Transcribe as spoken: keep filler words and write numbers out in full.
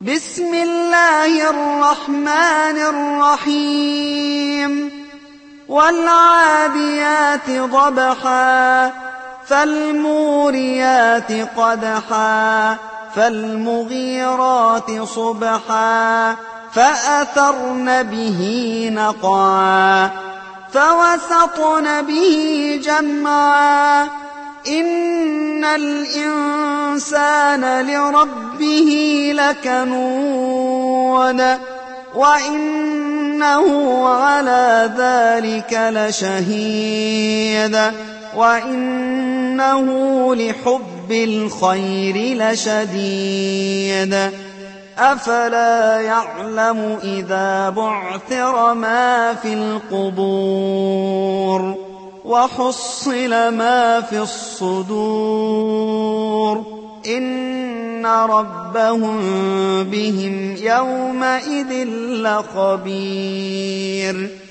بسم الله الرحمن الرحيم والعاديات ضبحا فالموريات قدحا فالمغيرات صبحا فأثرن به نقعا فوسطن به جمعا إن الإنسان لربه لكنود وإنه على ذلك لشهيد وإنه لحب الخير لشديد أفلا يعلم إذا بعثر ما في القبور وحصل ما في الصدور إن ربهم بهم يومئذ لخبير